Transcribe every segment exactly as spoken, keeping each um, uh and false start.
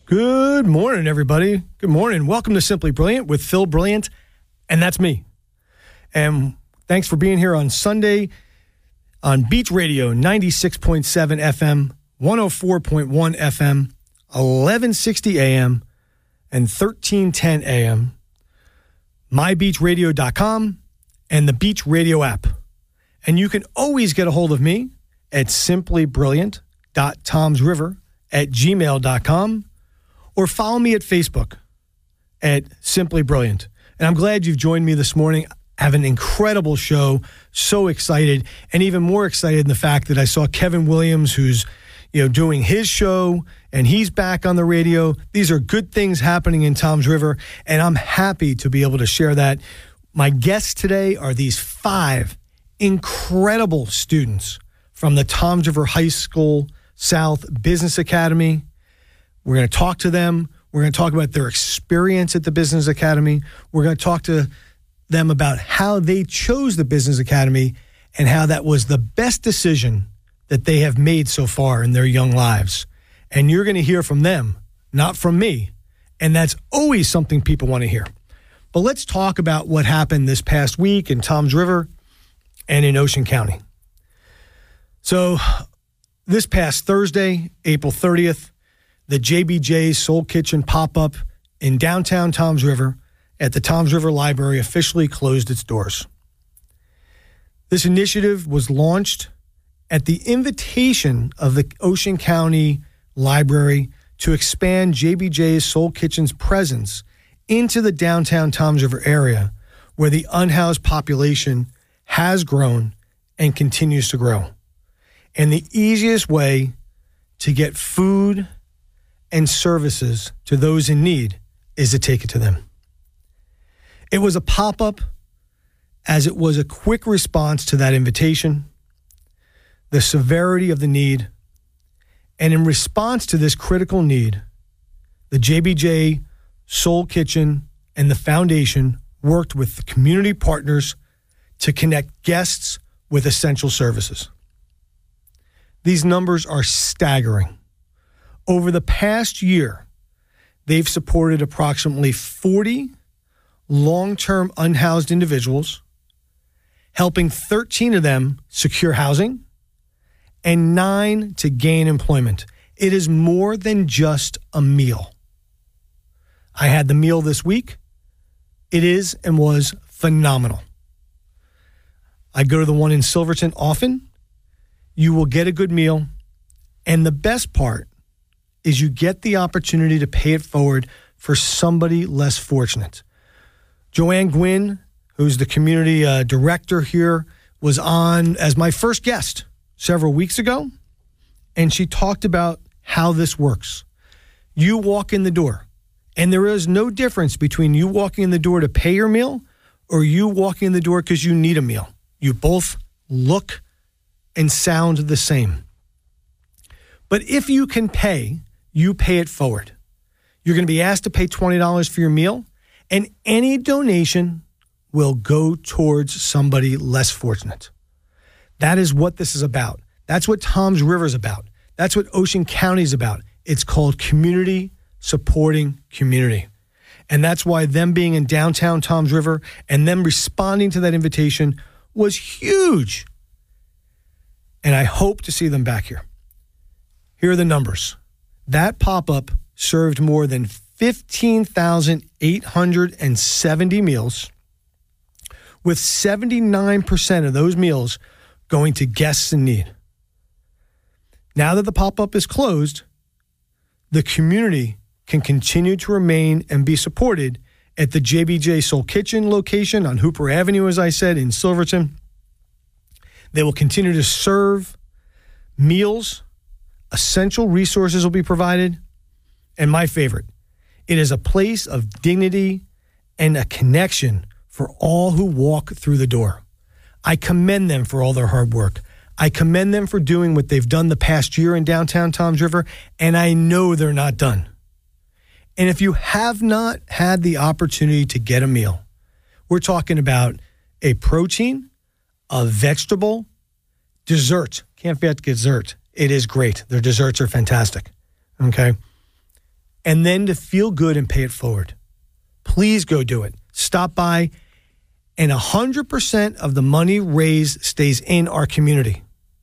Good morning, everybody. Good morning. Welcome to Simply Brilliant with Phil Brilliant, and that's me. And thanks for being here on Sunday on Beach Radio, ninety-six point seven F M, one oh four point one F M, eleven sixty A M, and thirteen ten A M, my beach radio dot com, and the Beach Radio app. And you can always get a hold of me at simply brilliant dot toms river at gmail dot com, or follow me at Facebook at Simply Brilliant. And I'm glad you've joined me this morning. I have an incredible show. So excited, and even more excited in the fact that I saw Kevin Williams, who's you know doing his show, and he's back on the radio. These are good things happening in Toms River, and I'm happy to be able to share that. My guests today are these five incredible students from the Toms River High School South Business Academy. We're going to talk to them. We're going to talk about their experience at the Business Academy. We're going to talk to them about how they chose the Business Academy and how that was the best decision that they have made so far in their young lives. And you're going to hear from them, not from me. And that's always something people want to hear. But let's talk about what happened this past week in Toms River and in Ocean County. So this past Thursday, April thirtieth, the J B J's Soul Kitchen pop-up in downtown Toms River at the Toms River Library officially closed its doors. This initiative was launched at the invitation of the Ocean County Library to expand J B J's Soul Kitchen's presence into the downtown Toms River area, where the unhoused population has grown and continues to grow. And the easiest way to get food and services to those in need is to take it to them. It was a pop-up as it was a quick response to that invitation, the severity of the need, and in response to this critical need, the J B J Soul Kitchen and the foundation worked with the community partners to connect guests with essential services. These numbers are staggering. Over the past year, they've supported approximately forty long-term unhoused individuals, helping thirteen of them secure housing and nine to gain employment. It is more than just a meal. I had the meal this week. It is and was phenomenal. I go to the one in Silverton often. You will get a good meal. And the best part is you get the opportunity to pay it forward for somebody less fortunate. Joanne Gwynn, who's the community uh, director here, was on as my first guest several weeks ago, and she talked about how this works. You walk in the door, and there is no difference between you walking in the door to pay your meal or you walking in the door because you need a meal. You both look and sound the same. But if you can pay, you pay it forward. You're going to be asked to pay twenty dollars for your meal, and any donation will go towards somebody less fortunate. That is what this is about. That's what Toms River is about. That's what Ocean County is about. It's called community supporting community. And that's why them being in downtown Toms River and them responding to that invitation was huge. And I hope to see them back here. Here are the numbers. That pop-up served more than fifteen thousand eight hundred seventy meals, with seventy-nine percent of those meals going to guests in need. Now that the pop-up is closed, the community can continue to remain and be supported at the J B J Soul Kitchen location on Hooper Avenue, as I said, in Silverton. They will continue to serve meals. Essential resources will be provided. And my favorite, it is a place of dignity and a connection for all who walk through the door. I commend them for all their hard work. I commend them for doing what they've done the past year in downtown Toms River, and I know they're not done. And if you have not had the opportunity to get a meal, we're talking about a protein, a vegetable, dessert. Can't forget dessert. It is great. Their desserts are fantastic. Okay. and then to feel good and pay it forward. Please go do it. Stop by, and one hundred percent of the money raised stays in our community.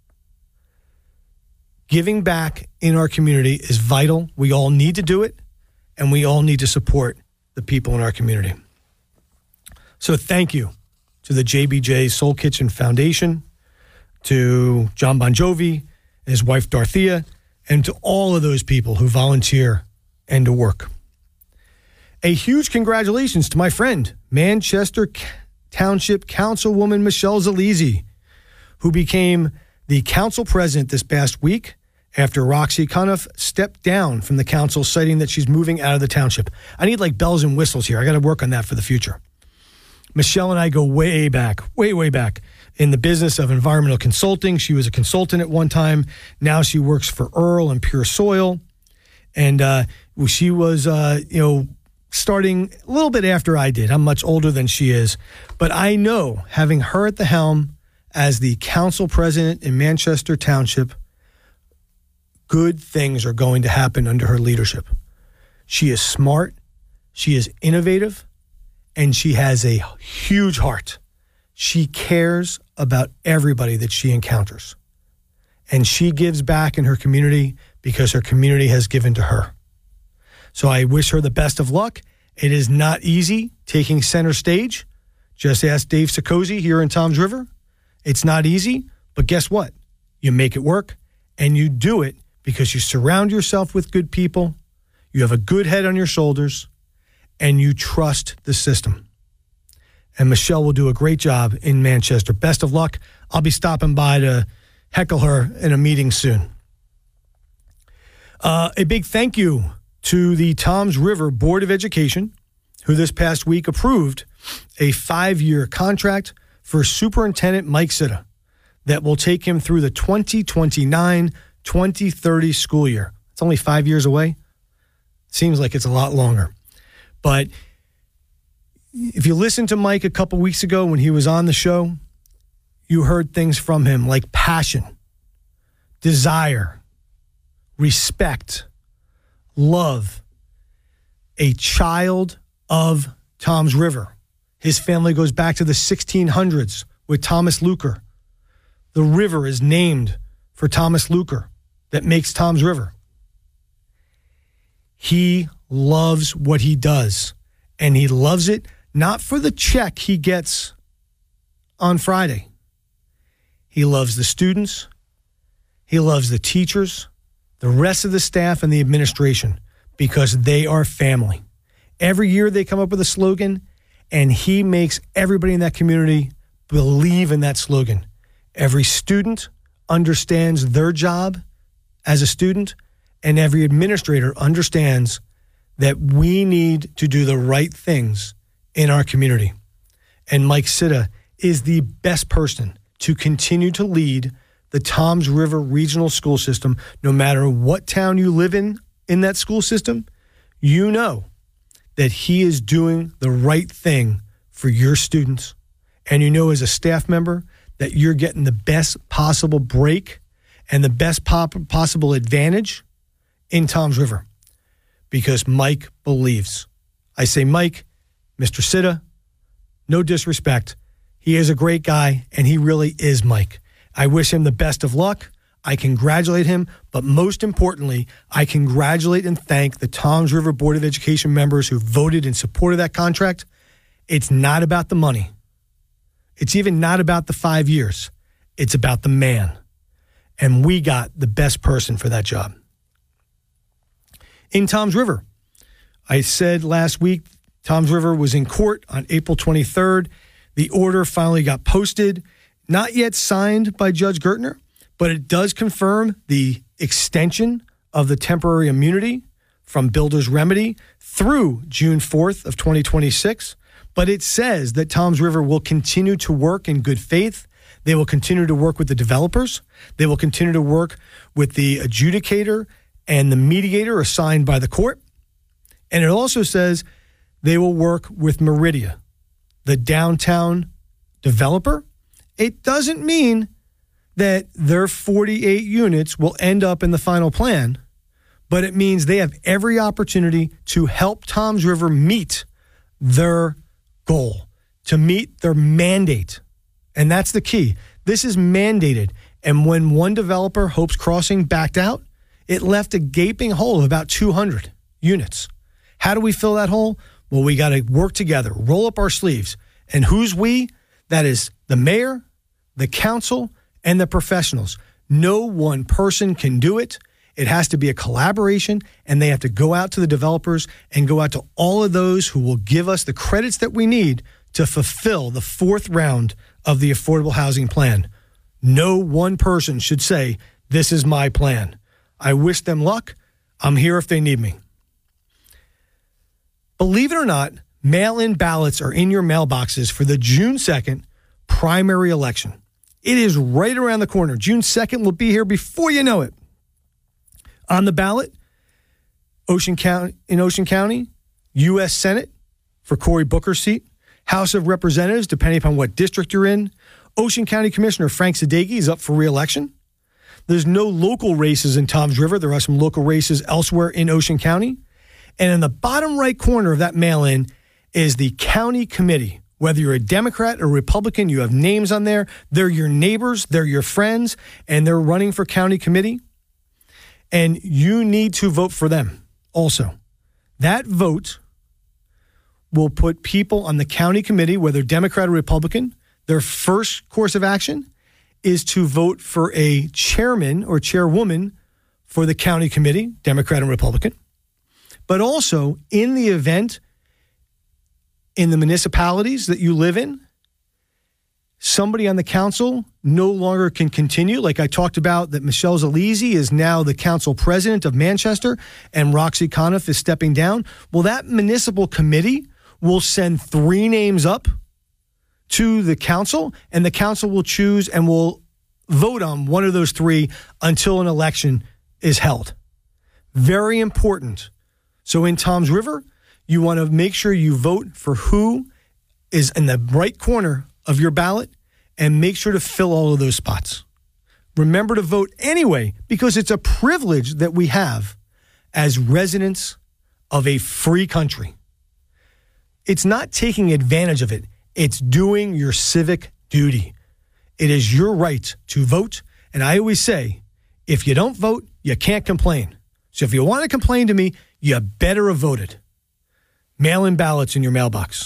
Giving back in our community is vital. We all need to do it, and we all need to support the people in our community. So thank you to the J B J Soul Kitchen Foundation, to John Bon Jovi and his wife Dorothea, and to all of those people who volunteer and to work. A huge congratulations to my friend, Manchester Township Councilwoman Michelle Zalisi, who became the council president this past week after Roxy Conniff stepped down from the council, citing that she's moving out of the township. I need like bells and whistles here. I got to work on that for the future. Michelle and I go way back, way, way back in the business of environmental consulting. She was a consultant at one time. Now she works for Earl and Pure Soil. And uh, she was, uh, you know, starting a little bit after I did. I'm much older than she is. But I know, having her at the helm as the council president in Manchester Township, good things are going to happen under her leadership. She is smart, she is innovative, and she has a huge heart. She cares about everybody that she encounters. And she gives back in her community because her community has given to her. So I wish her the best of luck. It is not easy taking center stage. Just ask Dave Sikosi here in Toms River. It's not easy, but guess what? You make it work, and you do it because you surround yourself with good people, you have a good head on your shoulders, and you trust the system. And Michelle will do a great job in Manchester. Best of luck. I'll be stopping by to heckle her in a meeting soon. Uh, a big thank you to the Toms River Board of Education, who this past week approved a five-year contract for Superintendent Mike Sitta that will take him through the twenty twenty-nine twenty thirty school year. It's only five years away. Seems like it's a lot longer. But if you listened to Mike a couple weeks ago when he was on the show, you heard things from him like passion, desire, respect, love, a child of Toms River. His family goes back to the sixteen hundreds with Thomas Luker. The river is named for Thomas Luker that makes Toms River. He loves what he does, and he loves it not for the check he gets on Friday. He loves the students. He loves the teachers, the rest of the staff, and the administration because they are family. Every year they come up with a slogan, and he makes everybody in that community believe in that slogan. Every student understands their job as a student, and every administrator understands that we need to do the right things in our community. And Mike Sitta is the best person to continue to lead the Toms River Regional School System. No matter what town you live in, in that school system, you know that he is doing the right thing for your students. And you know as a staff member that you're getting the best possible break and the best pop- possible advantage in Toms River because Mike believes. I say, Mike, Mister Sitta, no disrespect. He is a great guy, and he really is Mike. I wish him the best of luck. I congratulate him, but most importantly, I congratulate and thank the Toms River Board of Education members who voted in support of that contract. It's not about the money. It's even not about the five years. It's about the man. And we got the best person for that job. In Toms River, I said last week, Toms River was in court on April twenty-third. The order finally got posted, not yet signed by Judge Gertner, but it does confirm the extension of the temporary immunity from Builder's Remedy through June fourth of twenty twenty-six. But it says that Toms River will continue to work in good faith. They will continue to work with the developers. They will continue to work with the adjudicator and the mediator assigned by the court. And it also says they will work with Meridia, the downtown developer. It doesn't mean that their forty-eight units will end up in the final plan, but it means they have every opportunity to help Toms River meet their goal, to meet their mandate. And that's the key. This is mandated. And when one developer, Hope's Crossing, backed out, it left a gaping hole of about two hundred units. How do we fill that hole? Well, we got to work together, roll up our sleeves. And who's we? That is the mayor, the council, and the professionals. No one person can do it. It has to be a collaboration, and they have to go out to the developers and go out to all of those who will give us the credits that we need to fulfill the fourth round of the affordable housing plan. No one person should say, this is my plan. I wish them luck. I'm here if they need me. Believe it or not, mail-in ballots are in your mailboxes for the June second primary election. It is right around the corner. June second will be here before you know it. On the ballot, Ocean County, in Ocean County, U S Senate for Cory Booker's seat, House of Representatives, depending upon what district you're in. Ocean County Commissioner Frank Sadeghi is up for re-election. There's no local races in Toms River. There are some local races elsewhere in Ocean County. And in the bottom right corner of that mail-in is the county committee. Whether you're a Democrat or Republican, you have names on there. They're your neighbors, they're your friends, and they're running for county committee. And you need to vote for them also. That vote will put people on the county committee, whether Democrat or Republican. Their first course of action is to vote for a chairman or chairwoman for the county committee, Democrat and Republican. But also, in the event, in the municipalities that you live in, somebody on the council no longer can continue. Like I talked about, that Michelle Zalisi is now the council president of Manchester and Roxy Conniff is stepping down. Well, that municipal committee will send three names up to the council, and the council will choose and will vote on one of those three until an election is held. Very important. So in Toms River, you want to make sure you vote for who is in the right corner of your ballot and make sure to fill all of those spots. Remember to vote anyway, because it's a privilege that we have as residents of a free country. It's not taking advantage of it. It's doing your civic duty. It is your right to vote. And I always say, if you don't vote, you can't complain. So if you want to complain to me, you better have voted. Mail-in ballots in your mailbox.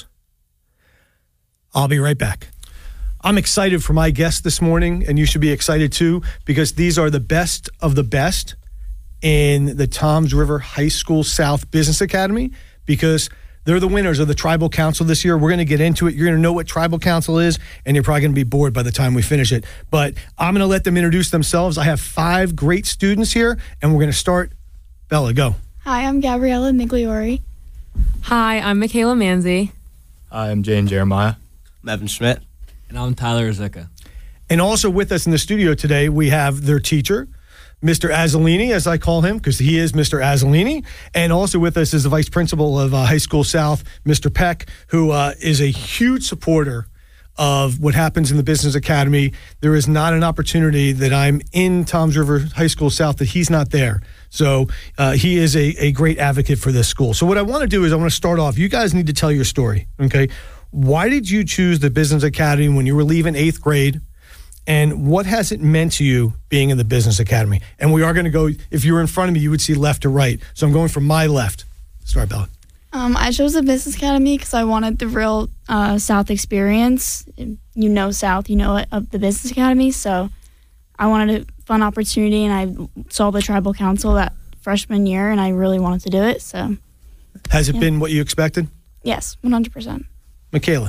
I'll be right back. I'm excited for my guests this morning, and you should be excited too, because these are the best of the best in the Toms River High School South Business Academy, because they're the winners of the Tribal Council this year. We're going to get into it. You're going to know what Tribal Council is, and you're probably going to be bored by the time we finish it. But I'm going to let them introduce themselves. I have five great students here, and we're going to start. Bella, go. Hi, I'm Gabriella Migliori. Hi, I'm Michaela Manzi. Hi, I'm Jane Jeremiah. I'm Evan Schmidt. And I'm Tyler Zicka. And also with us in the studio today, we have their teacher, Mister Azzolini, as I call him, because he is Mister Azzolini. And also with us is the vice principal of uh, High School South, Mister Peck, who uh, is a huge supporter of what happens in the Business Academy. There is not an opportunity that I'm in Toms River High School South that he's not there. So uh, he is a, a great advocate for this school. So what I want to do is I want to start off. You guys need to tell your story, okay? Why did you choose the Business Academy when you were leaving eighth grade? And what has it meant to you being in the Business Academy? And we are going to go, if you were in front of me, you would see left to right. So I'm going from my left. Start, Bella. Um, I chose the Business Academy because I wanted the real uh, South experience. You know South, you know it, of the Business Academy. So I wanted a fun opportunity, and I saw the Tribal Council that freshman year, and I really wanted to do it. So, Has it yeah. been what you expected? Yes, one hundred percent. Michaela.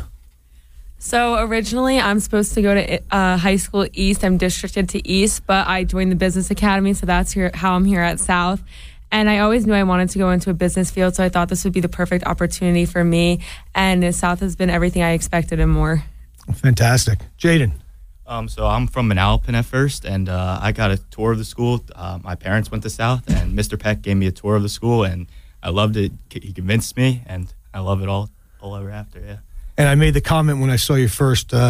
So originally I'm supposed to go to uh, high school East. I'm districted to East, but I joined the Business Academy, so that's here, how I'm here at South. And I always knew I wanted to go into a business field, so I thought this would be the perfect opportunity for me. And South has been everything I expected and more. Fantastic. Jaden. Um, so I'm from Manalapan at first, and uh, I got a tour of the school. Uh, my parents went to South, and Mister Peck gave me a tour of the school, and I loved it. He convinced me, and I love it all, all ever after, yeah. And I made the comment when I saw you first, uh,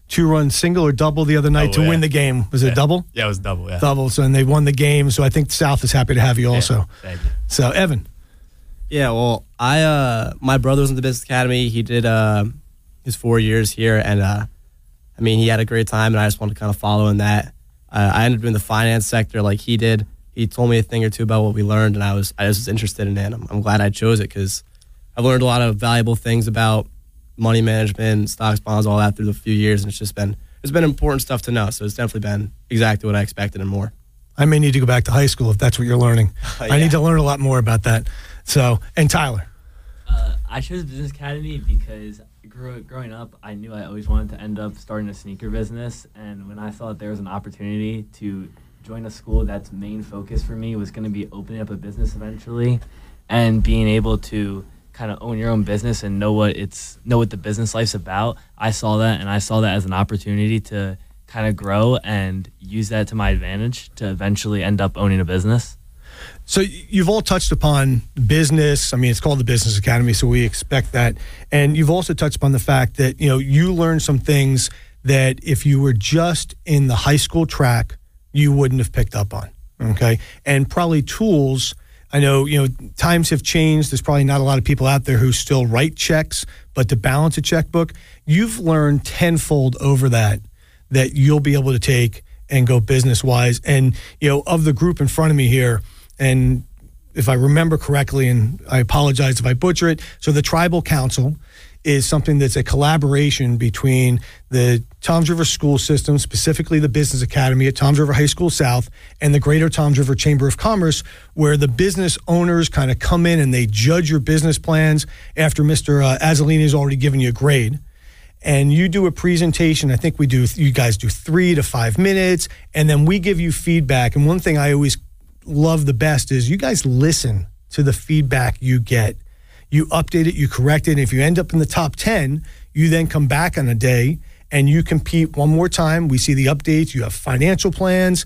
two-run single or double the other night Oh, to yeah. win the game. Was Yeah. it double? Yeah, it was double. Yeah. Double. So, and they won the game. So I think South is happy to have you also. Yeah, thank you. So, Evan. Yeah, well, I uh, my brother was in the business academy. He did uh, his four years here, and uh, I mean, he had a great time, and I just wanted to kind of follow in that. Uh, I ended up in the finance sector like he did. He told me a thing or two about what we learned, and I was I was interested in it. I'm, I'm glad I chose it because I've learned a lot of valuable things about money management, stocks, bonds, all that through the few years, and it's just been it's been important stuff to know. So it's definitely been exactly what I expected and more. I may need to go back to high school if that's what you're learning. Uh, I yeah. need to learn a lot more about that. So, and Tyler. Uh, I chose Business Academy because grew, growing up, I knew I always wanted to end up starting a sneaker business. And when I thought there was an opportunity to join a school that's main focus for me was going to be opening up a business eventually and being able to kind of own your own business and know what it's know what the business life's about, I saw that, and I saw that as an opportunity to kind of grow and use that to my advantage to eventually end up owning a business. So you've all touched upon business. I mean, it's called the Business Academy, so we expect that. And you've also touched upon the fact that, you know, you learned some things that if you were just in the high school track, you wouldn't have picked up on, okay? And probably tools, I know, you know, times have changed. There's probably not a lot of people out there who still write checks, but to balance a checkbook, you've learned tenfold over that, that you'll be able to take and go business-wise. And, you know, of the group in front of me here, and if I remember correctly, and I apologize if I butcher it, so the Tribal Council is something that's a collaboration between the Toms River school system, specifically the Business Academy at Toms River High School South, and the Greater Toms River Chamber of Commerce, where the business owners kind of come in and they judge your business plans after Mister Uh, Azzolini has already given you a grade. And you do a presentation. I think we do, you guys do three to five minutes, and then we give you feedback. And one thing I always love the best is you guys listen to the feedback you get. You update it, you correct it. And if you end up in the top ten, you then come back on a day and you compete one more time. We see the updates. You have financial plans.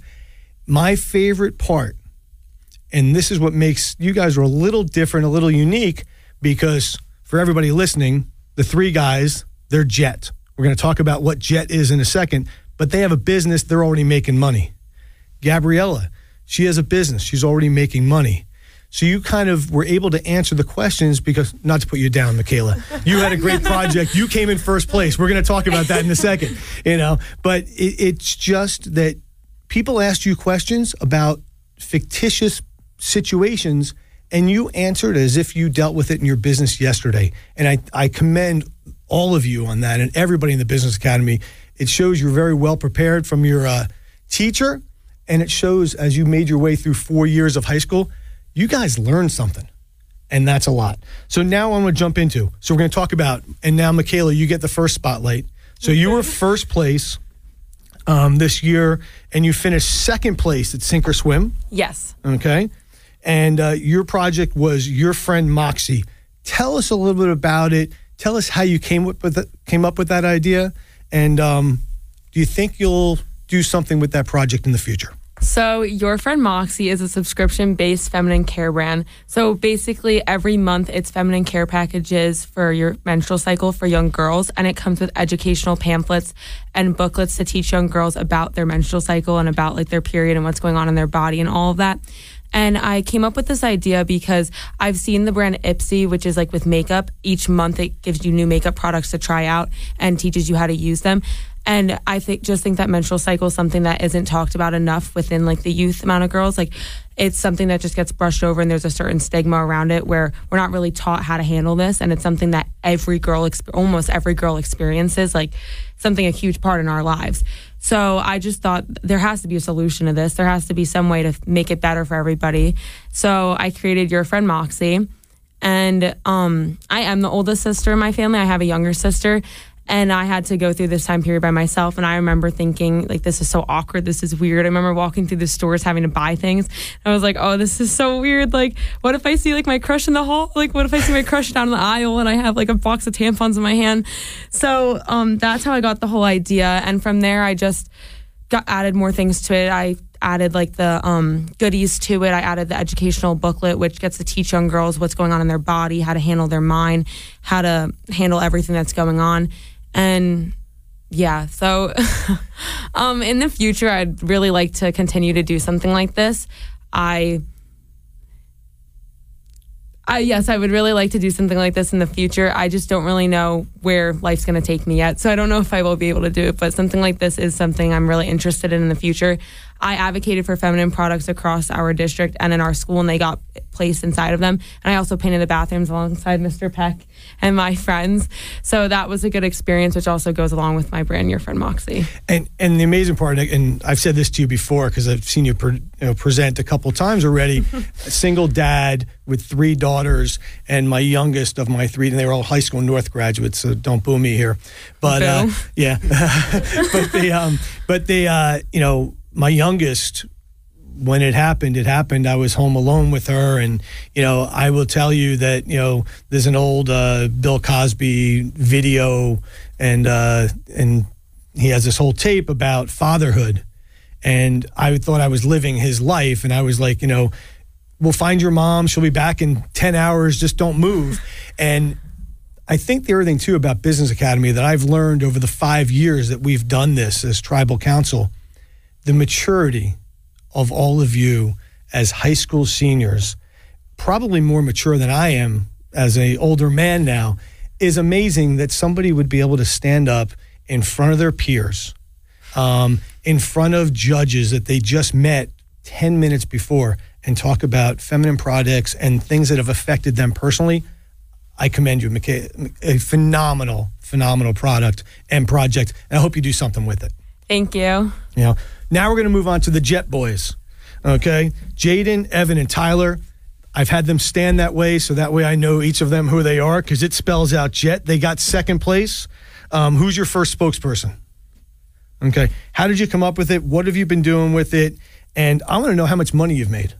My favorite part, and this is what makes you guys are a little different, a little unique, because for everybody listening, the three guys, they're Jet. We're going to talk about what Jet is in a second, but they have a business. They're already making money. Gabriella, she has a business. She's already making money. So you kind of were able to answer the questions because, not to put you down, Michaela, you had a great project. You came in first place. We're going to talk about that in a second, you know, but it, it's just that people asked you questions about fictitious situations and you answered as if you dealt with it in your business yesterday. And I, I commend all of you on that and everybody in the Business Academy. It shows you're very well prepared from your uh, teacher, and it shows as you made your way through four years of high school, you guys learned something, and that's a lot. So now I'm going to jump into, so we're going to talk about, and now, Michaela, you get the first spotlight. So you were first place um, this year, and you finished second place at Sink or Swim, Yes. okay? And uh, your project was Your Friend Moxie. Tell us a little bit about it. Tell us how you came up with, it, came up with that idea, and um, do you think you'll do something with that project in the future? So Your Friend Moxie is a subscription-based feminine care brand. So basically every month it's feminine care packages for your menstrual cycle for young girls, and it comes with educational pamphlets and booklets to teach young girls about their menstrual cycle and about like their period and what's going on in their body and all of that. And I came up with this idea because I've seen the brand Ipsy, which is like with makeup. Each month it gives you new makeup products to try out and teaches you how to use them. And I think just think that menstrual cycle is something that isn't talked about enough within like the youth amount of girls. Like it's something that just gets brushed over, and there's a certain stigma around it where we're not really taught how to handle this. And it's something that every girl, almost every girl experiences, like something a huge part in our lives. So I just thought there has to be a solution to this. There has to be some way to make it better for everybody. So I created Your Friend Moxie. And um, I am the oldest sister in my family. I have a younger sister. And I had to go through this time period by myself. And I remember thinking, like, this is so awkward. This is weird. I remember walking through the stores having to buy things. I was like, oh, this is so weird. Like, what if I see, like, my crush in the hall? Like, what if I see my crush down the aisle and I have, like, a box of tampons in my hand? So um, that's how I got the whole idea. And from there, I just got added more things to it. I added, like, the um, goodies to it. I added the educational booklet, which gets to teach young girls what's going on in their body, how to handle their mind, how to handle everything that's going on. And Yeah, so um, in the future, I'd really like to continue to do something like this. I, I yes, I would really like to do something like this in the future. I just don't really know where life's going to take me yet, so I don't know if I will be able to do it, but something like this is something I'm really interested in in the future. I advocated for feminine products across our district and in our school, and they got placed inside of them. And I also painted the bathrooms alongside Mister Peck and my friends. So that was a good experience, which also goes along with my brand, Your Friend Moxie. And and the amazing part, and I've said this to you before because I've seen you, pre, you know, present a couple times already, a single dad with three daughters, and my youngest of my three, and they were all high school North graduates, so don't boo me here. But uh, yeah, but they, um, but they, uh, you know, my youngest, when it happened, it happened. I was home alone with her. And, you know, I will tell you that, you know, there's an old uh, Bill Cosby video, and uh, and he has this whole tape about fatherhood. And I thought I was living his life. And I was like, you know, we'll find your mom. She'll be back in ten hours. Just don't move. And I think the other thing, too, about Business Academy that I've learned over the five years that we've done this as Tribal Council, the maturity of all of you as high school seniors, probably more mature than I am as an older man now, is amazing that somebody would be able to stand up in front of their peers, um, in front of judges that they just met ten minutes before, and talk about feminine products and things that have affected them personally. I commend you, Michaela. A phenomenal, phenomenal product and project, and I hope you do something with it. Thank you. You know, now we're going to move on to the Jet Boys, okay? Jaden, Evan, and Tyler. I've had them stand that way, so that way I know each of them who they are, because it spells out Jet. They got second place. Um, who's your first spokesperson? Okay. How did you come up with it? What have you been doing with it? And I want to know how much money you've made.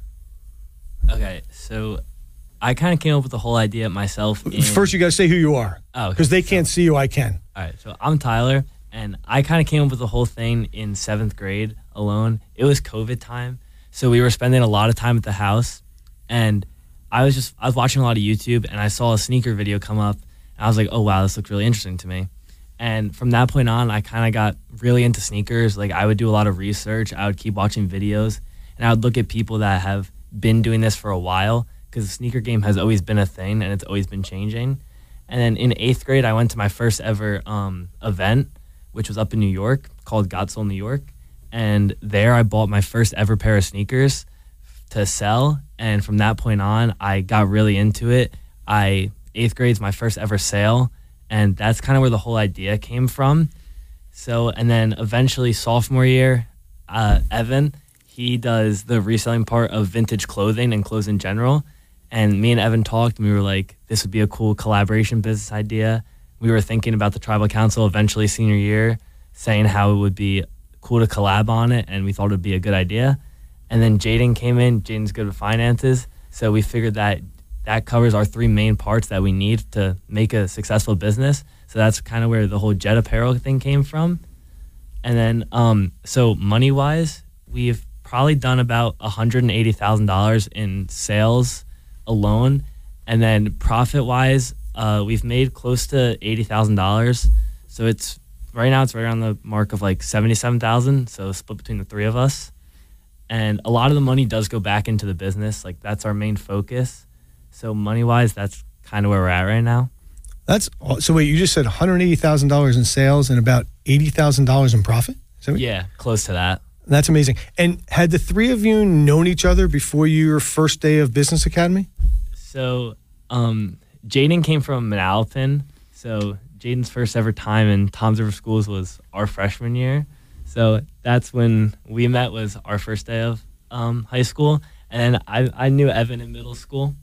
Okay, so I kind of came up with the whole idea myself. In, First, you got to say who you are. Oh, because okay. they can't so, see you, I can. All right, so I'm Tyler, and I kind of came up with the whole thing in seventh grade alone. It was COVID time, so we were spending a lot of time at the house, and I was just I was watching a lot of YouTube, and I saw a sneaker video come up, and I was like, oh wow, this looks really interesting to me. And from that point on, I kind of got really into sneakers. Like, I would do a lot of research. I would keep watching videos, and I would look at people that have been doing this for a while, because the sneaker game has always been a thing, and it's always been changing. And then in eighth grade, I went to my first ever um, event, which was up in New York, called Godsell New York. And there I bought my first ever pair of sneakers to sell. And from that point on, I got really into it. I eighth grade's my first ever sale. And that's kind of where the whole idea came from. So, and then eventually sophomore year, uh, Evan, he does the reselling part of vintage clothing and clothes in general. And me and Evan talked, and we were like, this would be a cool collaboration business idea. We were thinking about the Tribal Council eventually senior year, saying how it would be cool to collab on it, and we thought it would be a good idea. And then Jaden came in. Jaden's good with finances, so we figured that that covers our three main parts that we need to make a successful business. So that's kind of where the whole Jet Apparel thing came from. And then, um, so money-wise, we've probably done about one hundred eighty thousand dollars in sales alone. And then profit-wise, uh, we've made close to eighty thousand dollars. So it's right now it's right around the mark of like seventy-seven thousand dollars, so split between the three of us. And a lot of the money does go back into the business. Like, that's our main focus. So money-wise, that's kind of where we're at right now. That's so. Wait, you just said one hundred eighty thousand dollars in sales and about eighty thousand dollars in profit? Is that what Yeah, close to that. That's amazing. And had the three of you known each other before your first day of Business Academy? So um, Jaden came from Manalapan. So Jaden's first ever time in Toms River Schools was our freshman year. So that's when we met, was our first day of um, high school. And I, I knew Evan in middle school.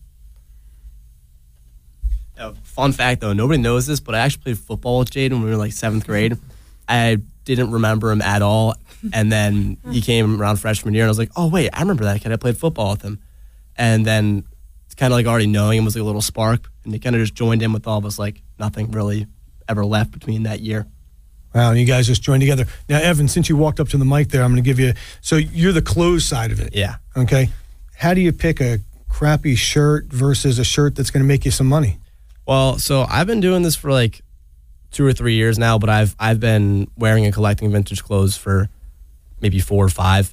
Uh, fun fact, though, nobody knows this, but I actually played football with Jaden when we were like seventh grade. I didn't remember him at all. And then he came around freshman year, and I was like, oh, wait, I remember that kid. I played football with him. And then it's kind of like already knowing him was like a little spark. And he kind of just joined in with all of us, like nothing really ever left between that year. Wow, you guys just joined together. Now, Evan, since you walked up to the mic there, I'm going to give you, so you're the clothes side of it. Yeah. Okay. How do you pick a crappy shirt versus a shirt that's going to make you some money? Well, so I've been doing this for like two or three years now, but I've I've been wearing and collecting vintage clothes for maybe four or five.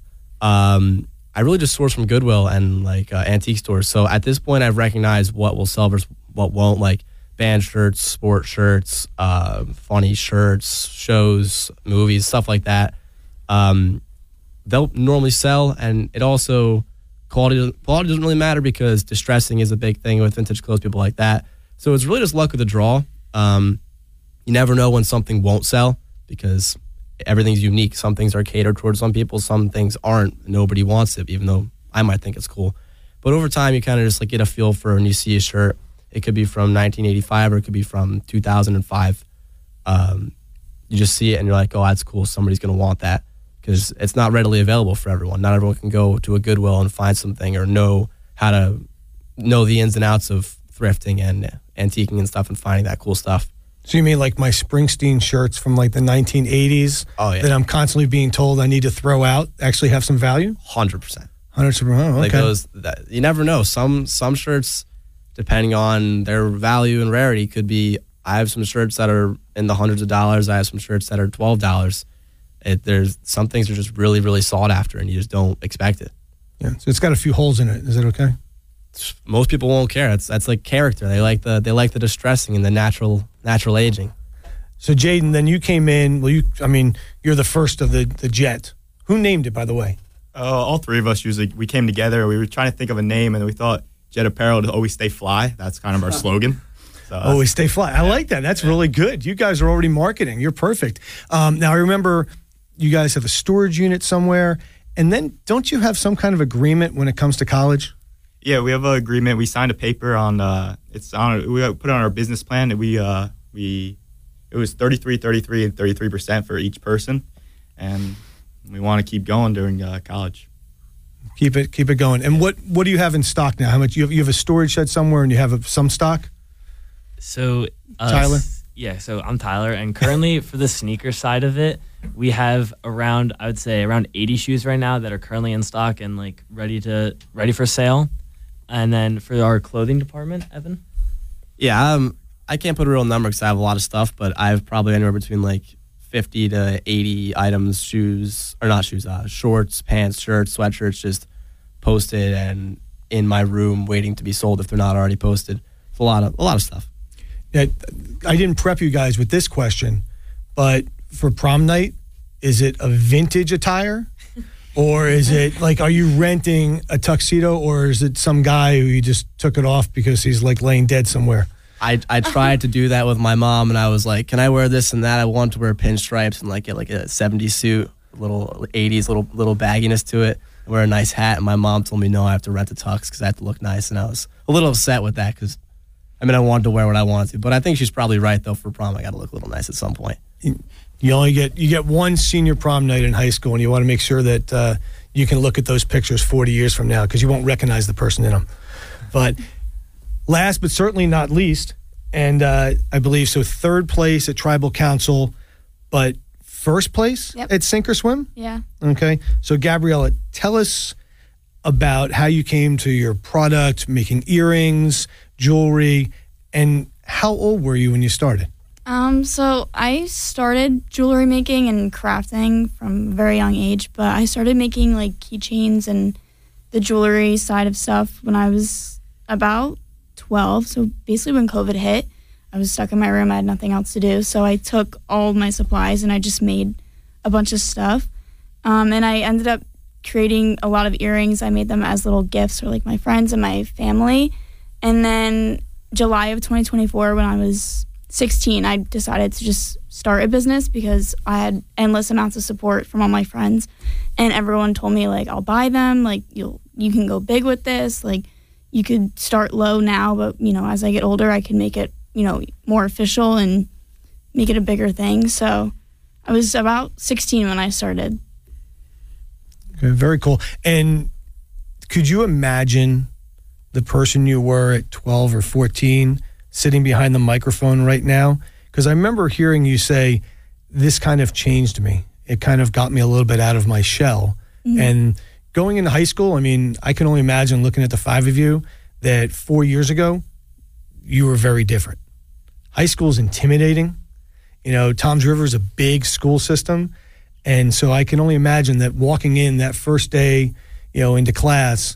Um, I really just source from Goodwill and like uh, antique stores. So at this point, I've recognized what will sell versus what won't, like band shirts, sport shirts, uh, funny shirts, shows, movies, stuff like that. Um, they'll normally sell, and it also quality quality doesn't really matter because distressing is a big thing with vintage clothes, people like that. So it's really just luck of the draw. Um, you never know when something won't sell because everything's unique. Some things are catered towards some people, some things aren't. Nobody wants it, even though I might think it's cool. But over time, you kind of just like get a feel for when you see a shirt. It could be from nineteen eighty-five or it could be from two thousand five. Um, you just see it and you're like, oh, that's cool. Somebody's going to want that because it's not readily available for everyone. Not everyone can go to a Goodwill and find something or know how to know the ins and outs of thrifting and antiquing and stuff and finding that cool stuff. So you mean like my Springsteen shirts from like the nineteen eighties oh, yeah. that I'm constantly being told I need to throw out actually have some value? one hundred percent. one hundred percent. Oh, okay. Like those, that, you never know. Some some shirts, depending on their value and rarity, could be, I have some shirts that are in the hundreds of dollars. I have some shirts that are twelve dollars. It, there's some things are just really, really sought after and you just don't expect it. Yeah, so it's got a few holes in it. Is that okay? Most people won't care. That's that's like character. They like the they like the distressing and the natural natural aging. So Jaden, then you came in. Well, you I mean, you're the first of the the Jet. Who named it, by the way? Uh, all three of us usually we came together. We were trying to think of a name, and we thought Jet Apparel to always stay fly. That's kind of our slogan. So always stay fly. I like that. That's really good. You guys are already marketing. You're perfect. Um, now I remember you guys have a storage unit somewhere, and then don't you have some kind of agreement when it comes to college? Yeah, we have an agreement. We signed a paper on. Uh, it's on. We put it on our business plan, and we uh, we it was thirty-three, thirty-three, and thirty-three percent for each person, and we want to keep going during uh, college. Keep it keep it going. And what what do you have in stock now? How much you have? You have a storage shed somewhere, and you have a, some stock. So uh, Tyler. Yeah, so I'm Tyler, and currently for the sneaker side of it, we have around I would say around eighty shoes right now that are currently in stock and like ready to ready for sale. And then for our clothing department, Evan? Yeah, um, I can't put a real number because I have a lot of stuff, but I have probably anywhere between like fifty to eighty items, shoes, or not shoes, uh, shorts, pants, shirts, sweatshirts, just posted and in my room waiting to be sold if they're not already posted. It's a lot of a lot of stuff. Yeah, I didn't prep you guys with this question, but for prom night, is it a vintage attire? Or is it like, are you renting a tuxedo, or is it some guy who you just took it off because he's like laying dead somewhere? I I tried to do that with my mom, and I was like, can I wear this and that? I want to wear pinstripes and like get like a seventies suit, little eighties, little little bagginess to it, and wear a nice hat. And my mom told me, no, I have to rent a tux because I have to look nice. And I was a little upset with that because, I mean, I wanted to wear what I wanted to. But I think she's probably right, though. For prom, I got to look a little nice at some point. You only get you get one senior prom night in high school, and you want to make sure that uh, you can look at those pictures forty years from now because you won't recognize the person in them. But last but certainly not least, and uh, I believe so, third place at Tribal Council, but first place Yep. at Sink or Swim? Yeah. Okay. So, Gabriella, tell us about how you came to your product, making earrings, jewelry, and how old were you when you started? Um, so I started jewelry making and crafting from a very young age, but I started making like keychains and the jewelry side of stuff when I was about twelve. So basically when COVID hit, I was stuck in my room. I had nothing else to do. So I took all of my supplies and I just made a bunch of stuff. Um, and I ended up creating a lot of earrings. I made them as little gifts for like my friends and my family. And then July of twenty twenty-four, when I was sixteen, I decided to just start a business because I had endless amounts of support from all my friends, and everyone told me like, I'll buy them, like you'll you can go big with this, like you could start low now, but you know, as I get older I can make it, you know, more official and make it a bigger thing. So I was about sixteen when I started. Okay, very cool. And could you imagine the person you were at twelve or fourteen sitting behind the microphone right now? Because I remember hearing you say, this kind of changed me. It kind of got me a little bit out of my shell. Mm-hmm. And going into high school, I mean, I can only imagine looking at the five of you that four years ago, you were very different. High school is intimidating. You know, Toms River is a big school system. And so I can only imagine that walking in that first day, you know, into class,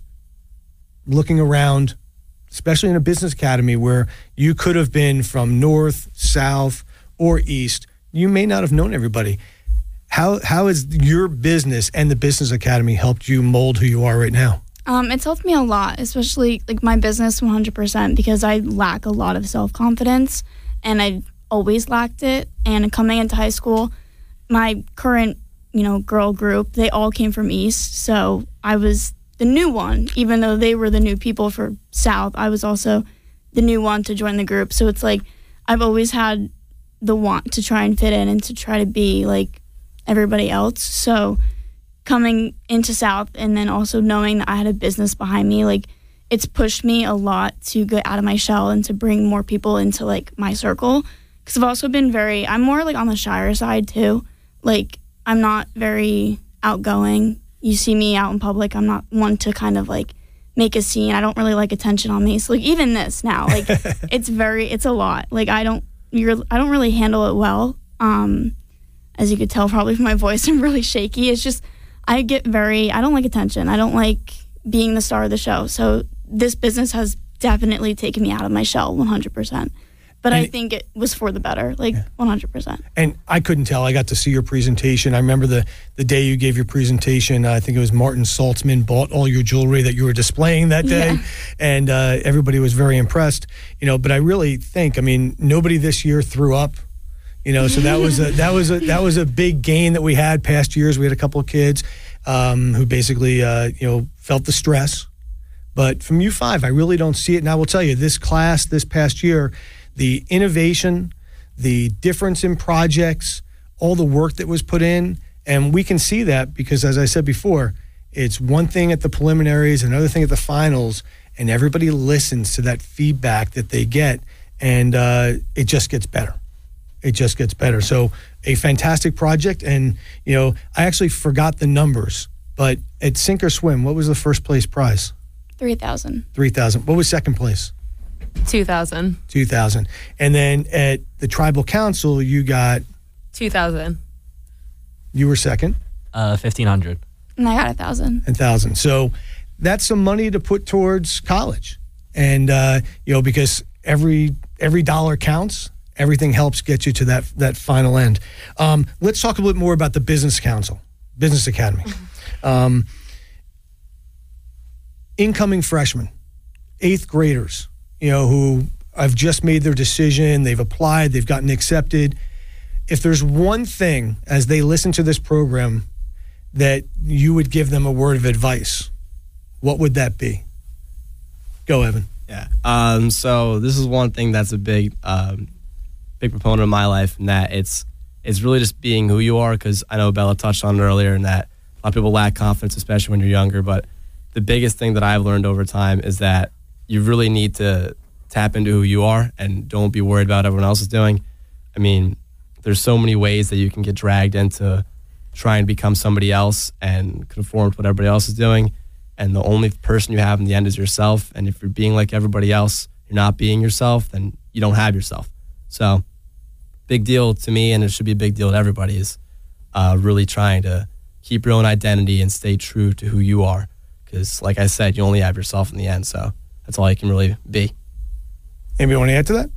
looking around, especially in a business academy where you could have been from north, south, or east, you may not have known everybody. How how has your business and the business academy helped you mold who you are right now? Um, it's helped me a lot, especially like my business one hundred percent, because I lack a lot of self-confidence, and I've always lacked it. And coming into high school, my current, you know, girl group, they all came from East, so I was the new one. Even though they were the new people for South, I was also the new one to join the group. So it's like I've always had the want to try and fit in and to try to be like everybody else. So coming into South and then also knowing that I had a business behind me, like it's pushed me a lot to get out of my shell and to bring more people into like my circle. Because I've also been very, I'm more like on the shyer side too. Like I'm not very outgoing. You see me out in public, I'm not one to kind of like make a scene. I don't really like attention on me. So like even this now, like it's very, it's a lot. Like I don't, you're, I don't really handle it well. Um, as you could tell probably from my voice, I'm really shaky. It's just, I get very, I don't like attention. I don't like being the star of the show. So this business has definitely taken me out of my shell one hundred percent. But and I think it was for the better, like yeah. one hundred percent. And I couldn't tell. I got to see your presentation. I remember the, the day you gave your presentation. I think it was Martin Saltzman bought all your jewelry that you were displaying that day. Yeah. And uh, everybody was very impressed. You know, but I really think, I mean, nobody this year threw up. You know, so that was a that was a that was a big gain that we had past years. We had a couple of kids um, who basically uh, you know felt the stress. But from U five, I really don't see it. And I will tell you, this class this past year, the innovation, the difference in projects, all the work that was put in, and we can see that because, as I said before, it's one thing at the preliminaries, another thing at the finals, and everybody listens to that feedback that they get, and uh, it just gets better. It just gets better. So a fantastic project. And, you know, I actually forgot the numbers, but at Sink or Swim, what was the first place prize? three thousand. three thousand. What was second place? two thousand. two thousand. And then at the Tribal Council, you got? two thousand. You were second? Uh, fifteen hundred. And I got one thousand. one thousand. So that's some money to put towards college. And, uh, you know, because every every dollar counts. Everything helps get you to that that final end. Um, let's talk a little bit more about the Business Council, Business Academy. Um, incoming freshmen, eighth graders, you know, who have just made their decision, they've applied, they've gotten accepted. If there's one thing as they listen to this program that you would give them a word of advice, what would that be? Go, Evan. Yeah. Um, so this is one thing that's a big... Um, big proponent of my life, and that it's it's really just being who you are, because I know Bella touched on it earlier, and that a lot of people lack confidence, especially when you're younger. But the biggest thing that I've learned over time is that you really need to tap into who you are and don't be worried about what everyone else is doing. I mean, there's so many ways that you can get dragged into trying to become somebody else and conform to what everybody else is doing, and the only person you have in the end is yourself. And if you're being like everybody else, you're not being yourself, then you don't have yourself. So big deal to me, and it should be a big deal to everybody, is uh, really trying to keep your own identity and stay true to who you are. Because, like I said, you only have yourself in the end, so that's all you can really be. Anybody want to add to that?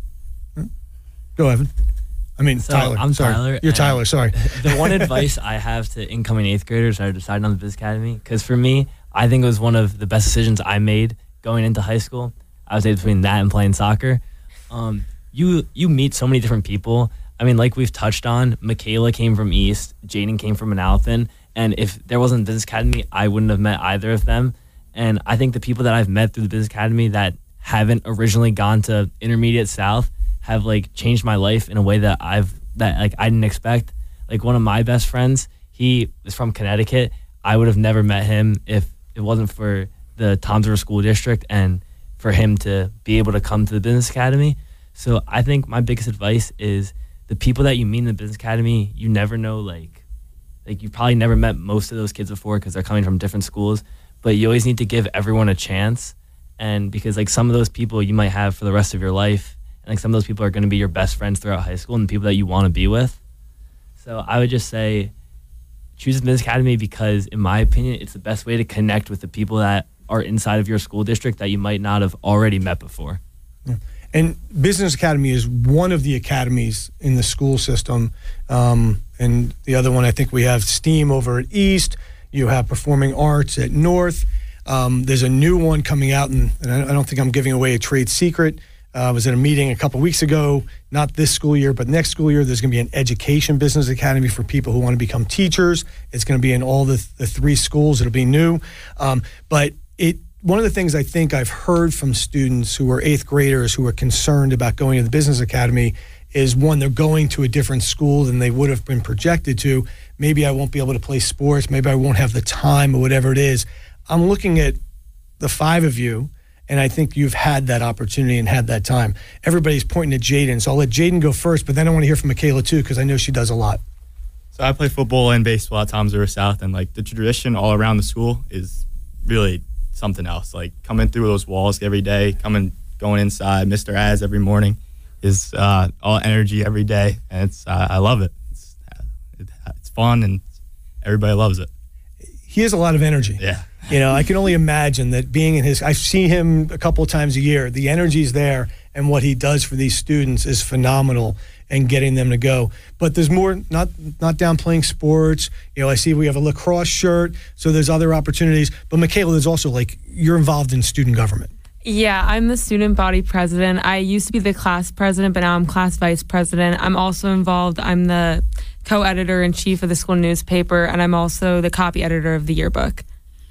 Go, Evan. I mean, so Tyler. I'm sorry. Tyler. You're Tyler, sorry. The one advice I have to incoming eighth graders that are deciding on the Business Academy, because for me, I think it was one of the best decisions I made going into high school. I was between that and playing soccer. Um, You you meet so many different people. I mean, like we've touched on, Michaela came from East, Jaden came from Manalapan, and if there wasn't Business Academy, I wouldn't have met either of them. And I think the people that I've met through the Business Academy that haven't originally gone to Intermediate South have like changed my life in a way that I've that like I didn't expect. Like one of my best friends, he is from Connecticut. I would have never met him if it wasn't for the Toms River School District and for him to be able to come to the Business Academy. So I think my biggest advice is the people that you meet in the Business Academy, you never know, like, like you probably never met most of those kids before because they're coming from different schools, but you always need to give everyone a chance. And because like some of those people you might have for the rest of your life, and like some of those people are going to be your best friends throughout high school and the people that you want to be with. So I would just say choose the Business Academy because, in my opinion, it's the best way to connect with the people that are inside of your school district that you might not have already met before. Yeah. And Business Academy is one of the academies in the school system. Um, and the other one, I think we have STEAM over at East. You have Performing Arts at North. Um, there's a new one coming out, and, and I don't think I'm giving away a trade secret. Uh, I was at a meeting a couple weeks ago, not this school year, but next school year, there's going to be an Education Business Academy for people who want to become teachers. It's going to be in all the, the three schools. It'll be new. Um, but it one of the things I think I've heard from students who are eighth graders who are concerned about going to the Business Academy is, one, they're going to a different school than they would have been projected to. Maybe I won't be able to play sports. Maybe I won't have the time or whatever it is. I'm looking at the five of you, and I think you've had that opportunity and had that time. Everybody's pointing at Jaden, so I'll let Jaden go first, but then I want to hear from Michaela too, because I know she does a lot. So I play football and baseball at Toms River South, and like the tradition all around the school is really something else. Like coming through those walls every day, coming, going inside, Mister Az every morning is uh, all energy every day, and it's uh, I love it. It's, it. It's fun, and everybody loves it. He has a lot of energy. Yeah. You know, I can only imagine that being in his, I see him a couple of times a year. The energy's there, and what he does for these students is phenomenal, and getting them to go. But there's more, not not downplaying sports. You know, I see we have a lacrosse shirt, so there's other opportunities. But Michaela, there's also, like, you're involved in student government. Yeah, I'm the student body president. I used to be the class president, but now I'm class vice president. I'm also involved. I'm the co-editor in chief of the school newspaper, and I'm also the copy editor of the yearbook.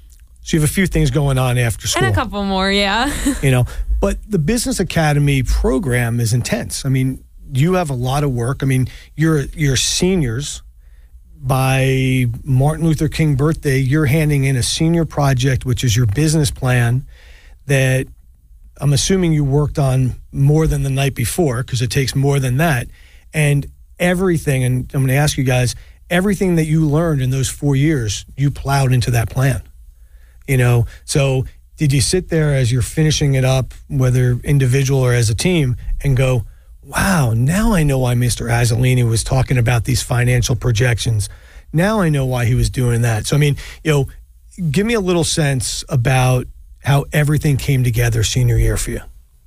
So you have a few things going on after school. And a couple more, yeah. You know, but the Business Academy program is intense. I mean, you have a lot of work. I mean, you're you're seniors. By Martin Luther King birthday, you're handing in a senior project, which is your business plan that I'm assuming you worked on more than the night before, because it takes more than that. And everything, and I'm going to ask you guys, everything that you learned in those four years, you plowed into that plan. You know, so did you sit there as you're finishing it up, whether individual or as a team, and go, wow, now I know why Mister Azzolini was talking about these financial projections. Now I know why he was doing that. So, I mean, you know, give me a little sense about how everything came together senior year for you.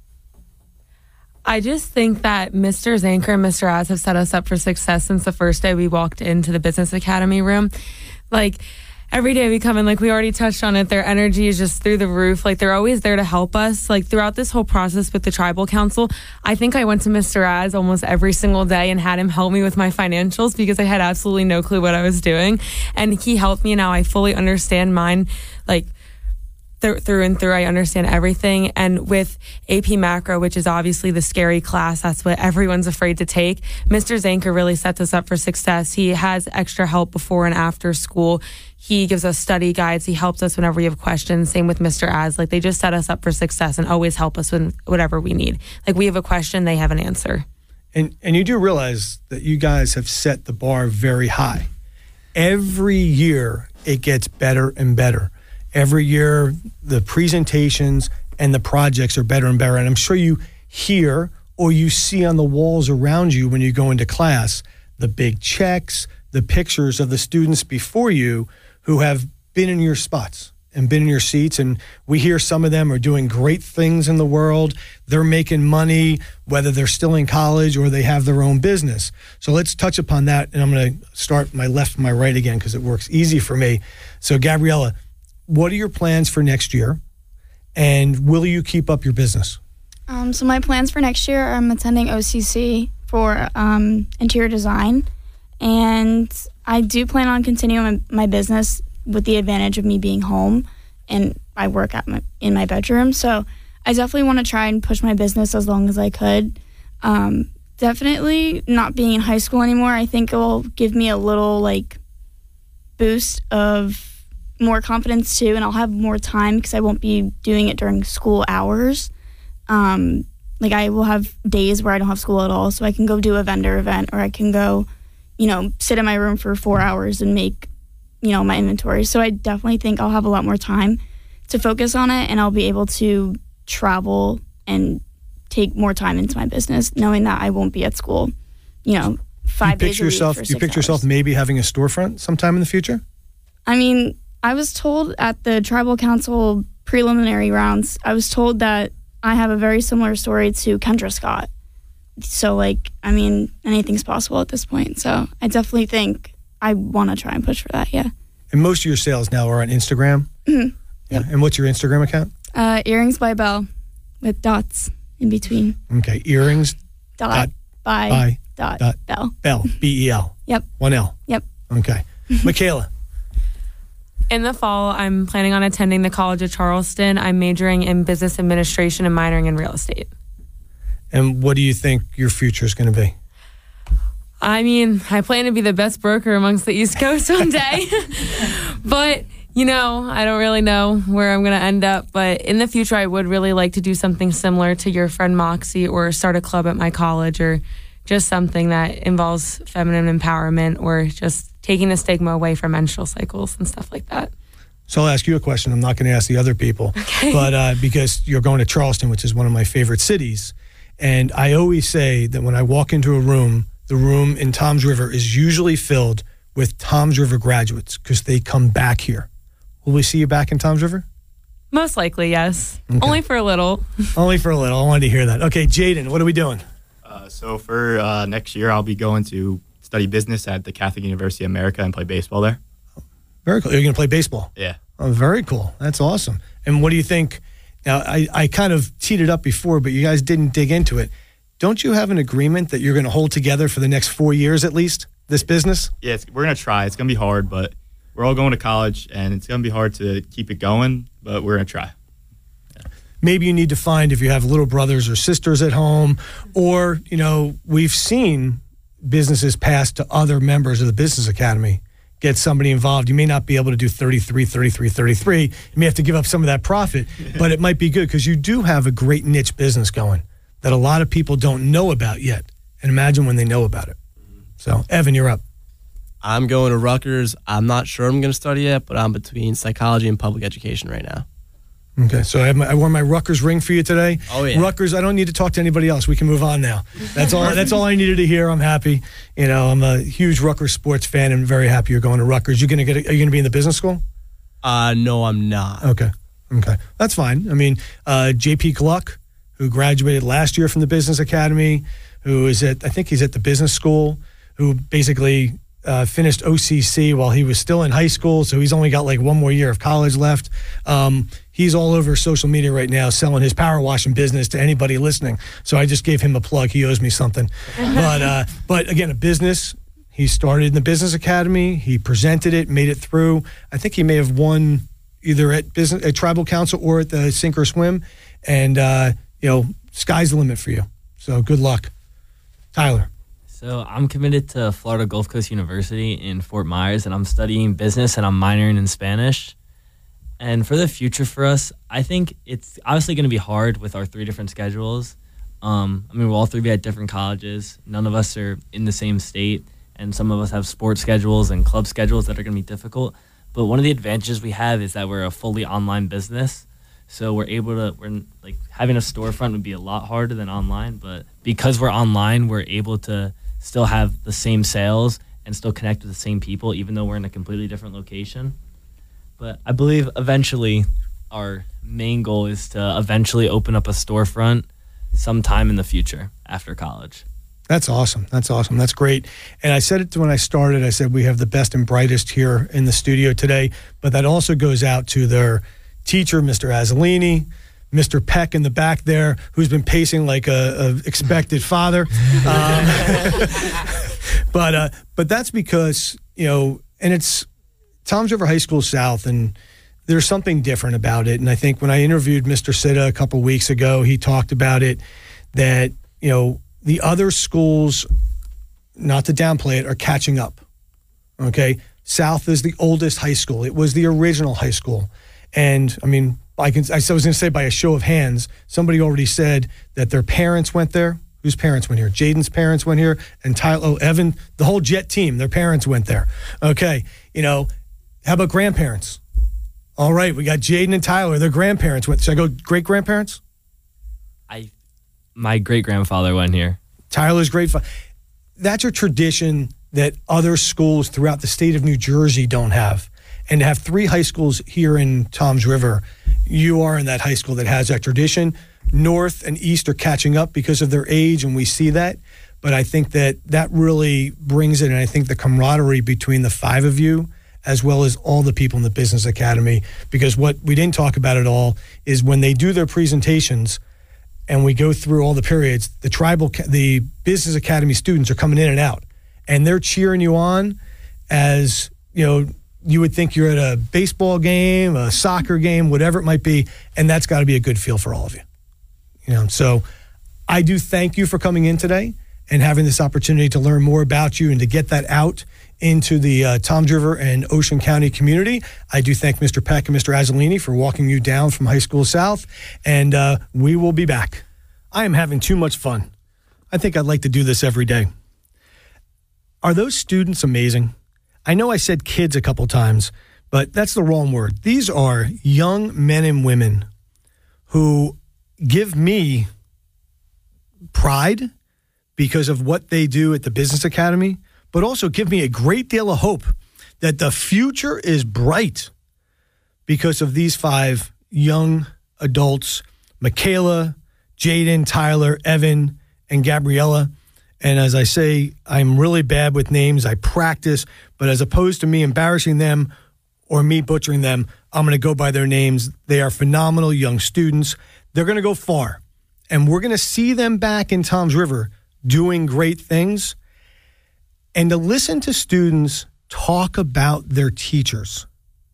I just think that Mister Zanker and Mister Az have set us up for success since the first day we walked into the Business Academy room. Like, every day we come in, like we already touched on it, their energy is just through the roof. Like, they're always there to help us. Like, throughout this whole process with the tribal council, I think I went to Mister Az almost every single day and had him help me with my financials because I had absolutely no clue what I was doing. And he helped me. Now I fully understand mine, like, th- through and through. I understand everything. And with A P Macro, which is obviously the scary class, that's what everyone's afraid to take, Mister Zanker really sets us up for success. He has extra help before and after school. He gives us study guides. He helps us whenever we have questions. Same with Mister Az. Like, they just set us up for success and always help us with whatever we need. Like, we have a question, they have an answer. And and you do realize that you guys have set the bar very high. Every year it gets better and better. Every year the presentations and the projects are better and better. And I'm sure you hear or you see on the walls around you when you go into class the big checks, the pictures of the students before you who have been in your spots and been in your seats. And we hear some of them are doing great things in the world. They're making money, whether they're still in college or they have their own business. So let's touch upon that. And I'm going to start my left and my right again because it works easy for me. So Gabriella, what are your plans for next year? And will you keep up your business? Um, so my plans for next year, I'm attending O C C for um, interior design. And I do plan on continuing my, my business with the advantage of me being home, and I work at my, in my bedroom. So I definitely want to try and push my business as long as I could. Um, definitely not being in high school anymore, I think it will give me a little like boost of more confidence too, and I'll have more time because I won't be doing it during school hours. Um, like I will have days where I don't have school at all, so I can go do a vendor event, or I can go, you know, sit in my room for four hours and make, you know, my inventory. So I definitely think I'll have a lot more time to focus on it, and I'll be able to travel and take more time into my business, knowing that I won't be at school, you know, five do you days picture a week yourself, for Do you six picture yourself hours. maybe having a storefront sometime in the future? I mean, I was told at the tribal council preliminary rounds, I was told that I have a very similar story to Kendra Scott. So, like, I mean, anything's possible at this point. So I definitely think I want to try and push for that, yeah. And most of your sales now are on Instagram? Mhm. Yeah. And what's your Instagram account? Uh, earrings by Belle with dots in between. Okay, earrings Dot, Dot by, by dot, dot Belle. Bell, B E L. Yep. One L. Yep. Okay. Michaela. In the fall, I'm planning on attending the College of Charleston. I'm majoring in business administration and minoring in real estate. And what do you think your future is going to be? I mean, I plan to be the best broker amongst the East Coast one day. But, you know, I don't really know where I'm going to end up. But in the future, I would really like to do something similar to your friend Moxie, or start a club at my college, or just something that involves feminine empowerment, or just taking the stigma away from menstrual cycles and stuff like that. So I'll ask you a question. I'm not going to ask the other people. Okay. But uh, because you're going to Charleston, which is one of my favorite cities. And I always say that when I walk into a room, the room in Toms River is usually filled with Toms River graduates because they come back here. Will we see you back in Toms River? Most likely, yes. Okay. Only for a little. Only for a little. I wanted to hear that. Okay, Jaden, what are we doing? Uh, so for uh, next year, I'll be going to study business at the Catholic University of America and play baseball there. Very cool. You're going to play baseball? Yeah. Oh, very cool. That's awesome. And what do you think? Now, I, I kind of teed it up before, but you guys didn't dig into it. Don't you have an agreement that you're going to hold together for the next four years at least, this business? Yeah, it's, we're going to try. It's going to be hard, but we're all going to college, and it's going to be hard to keep it going, but we're going to try. Maybe you need to find, if you have little brothers or sisters at home, or, you know, we've seen businesses pass to other members of the Business Academy, get somebody involved. You may not be able to do thirty-three, thirty-three, thirty-three. You may have to give up some of that profit, but it might be good because you do have a great niche business going that a lot of people don't know about yet. And imagine when they know about it. So, Evan, you're up. I'm going to Rutgers. I'm not sure I'm going to study yet, but I'm between psychology and public education right now. Okay, so I, have my, I wore my Rutgers ring for you today. Oh, yeah. Rutgers, I don't need to talk to anybody else. We can move on now. That's all That's all I needed to hear. I'm happy. You know, I'm a huge Rutgers sports fan and very happy you're going to Rutgers. You're gonna get a, Are you going to be in the business school? Uh, no, I'm not. Okay, okay. That's fine. I mean, uh, J P Gluck, who graduated last year from the Business Academy, who is at, I think he's at the business school, who basically uh, finished O C C while he was still in high school, so he's only got like one more year of college left. Um, he's all over social media right now selling his power washing business to anybody listening. So I just gave him a plug. He owes me something. but uh, but again, a business. He started in the Business Academy. He presented it, made it through. I think he may have won either at business at Tribal Council or at the Sink or Swim. And uh, you know, sky's the limit for you. So good luck, Tyler. So I'm committed to Florida Gulf Coast University in Fort Myers, and I'm studying business, and I'm minoring in Spanish. And for the future for us, I think it's obviously going to be hard with our three different schedules. Um, I mean, we'll all three be at different colleges. None of us are in the same state, and some of us have sports schedules and club schedules that are going to be difficult. But one of the advantages we have is that we're a fully online business. So we're able to, we're like having a storefront would be a lot harder than online, but because we're online, we're able to still have the same sales and still connect with the same people, even though we're in a completely different location. But I believe eventually our main goal is to eventually open up a storefront sometime in the future after college. That's awesome. That's awesome. That's great. And I said it when I started, I said we have the best and brightest here in the studio today, but that also goes out to their teacher, Mister Azzolini, Mister Peck in the back there, who's been pacing like a, a expected father. Um, but uh, but that's because, you know, and it's Toms River High School South, and there's something different about it. And I think when I interviewed Mister Sitta a couple weeks ago, he talked about it, that, you know, the other schools, not to downplay it, are catching up. Okay? South is the oldest high school. It was the original high school. And, I mean, I can. I was going to say by a show of hands, somebody already said that their parents went there. Whose parents went here? Jaden's parents went here, and Tyler, oh, Evan, the whole Jet team, their parents went there. Okay, you know, how about grandparents? All right, we got Jaden and Tyler, their grandparents went. Should I go great grandparents? I, My great grandfather went here. Tyler's great fun. That's a tradition that other schools throughout the state of New Jersey don't have. And to have three high schools here in Toms River, you are in that high school that has that tradition. North and East are catching up because of their age, and we see that. But I think that that really brings it, and I think the camaraderie between the five of you, as well as all the people in the Business Academy, because what we didn't talk about at all is when they do their presentations and we go through all the periods, the tribal, the Business Academy students are coming in and out, and they're cheering you on as, you know, you would think you're at a baseball game, a soccer game, whatever it might be, and that's got to be a good feel for all of you. You know, so I do thank you for coming in today and having this opportunity to learn more about you and to get that out into the uh, Toms River and Ocean County community. I do thank Mister Peck and Mister Azzolini for walking you down from High School South, and uh, we will be back. I am having too much fun. I think I'd like to do this every day. Are those students amazing? I know I said kids a couple times, but that's the wrong word. These are young men and women who give me pride because of what they do at the Business Academy, but also give me a great deal of hope that the future is bright because of these five young adults, Michaela, Jaden, Tyler, Evan, and Gabriella. And as I say, I'm really bad with names. I practice, but as opposed to me embarrassing them or me butchering them, I'm going to go by their names. They are phenomenal young students. They're going to go far, and we're going to see them back in Toms River doing great things. And to listen to students talk about their teachers.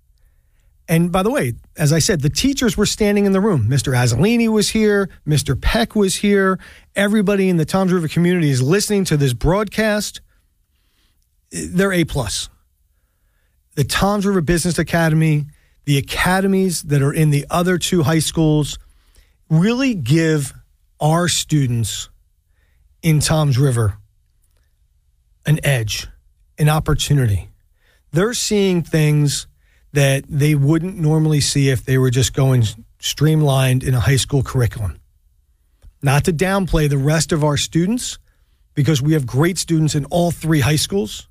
And by the way, as I said, the teachers were standing in the room. Mister Azzolini was here. Mister Peck was here. Everybody in the Toms River community is listening to this broadcast. They're A plus. The Toms River Business Academy, the academies that are in the other two high schools, really give our students in Toms River an edge, an opportunity. They're seeing things that they wouldn't normally see if they were just going streamlined in a high school curriculum. Not to downplay the rest of our students, because we have great students in all three high schools.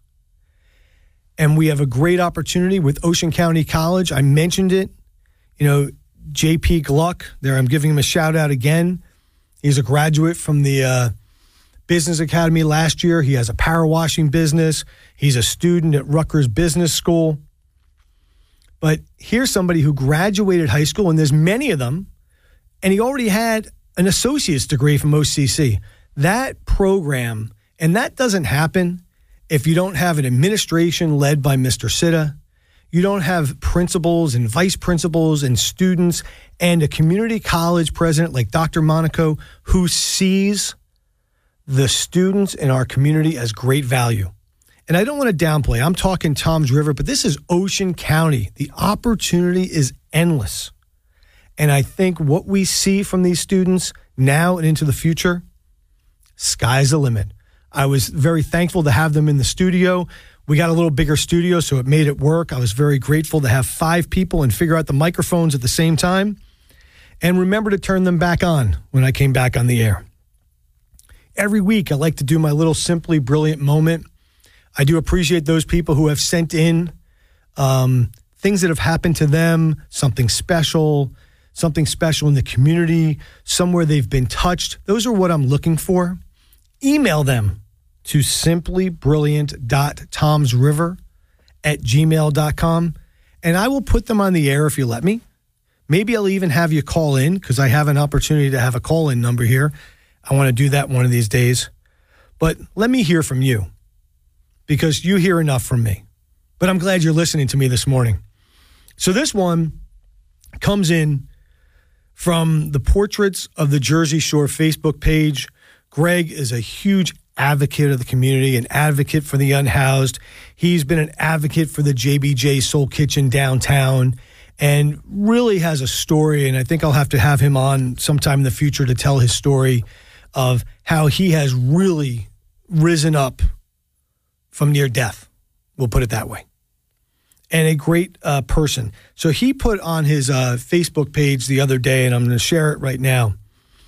And we have a great opportunity with Ocean County College. I mentioned it. You know, J P Gluck, there I'm giving him a shout out again. He's a graduate from the uh, Business Academy last year. He has a power washing business. He's a student at Rutgers Business School. But here's somebody who graduated high school, and there's many of them, and he already had an associate's degree from O C C. That program, and that doesn't happen if you don't have an administration led by Mister Sitta. You don't have principals and vice principals and students and a community college president like Doctor Monaco who sees the students in our community as great value. And I don't want to downplay. I'm talking Toms River, but this is Ocean County. The opportunity is endless. And I think what we see from these students now and into the future, sky's the limit. I was very thankful to have them in the studio. We got a little bigger studio, so it made it work. I was very grateful to have five people and figure out the microphones at the same time. And remember to turn them back on when I came back on the air. Every week, I like to do my little Simply Brilliant moment. I do appreciate those people who have sent in um, things that have happened to them, something special, something special in the community, somewhere they've been touched. Those are what I'm looking for. Email them to simplybrilliant.tomsriver at gmail dot com, and I will put them on the air if you let me. Maybe I'll even have you call in because I have an opportunity to have a call-in number here. I want to do that one of these days. But let me hear from you because you hear enough from me. But I'm glad you're listening to me this morning. So this one comes in from the Portraits of the Jersey Shore Facebook page. Greg is a huge advocate of the community, an advocate for the unhoused. He's been an advocate for the J B J Soul Kitchen downtown and really has a story. And I think I'll have to have him on sometime in the future to tell his story of how he has really risen up from near death. We'll put it that way. And a great uh, person. So he put on his uh, Facebook page the other day, and I'm going to share it right now,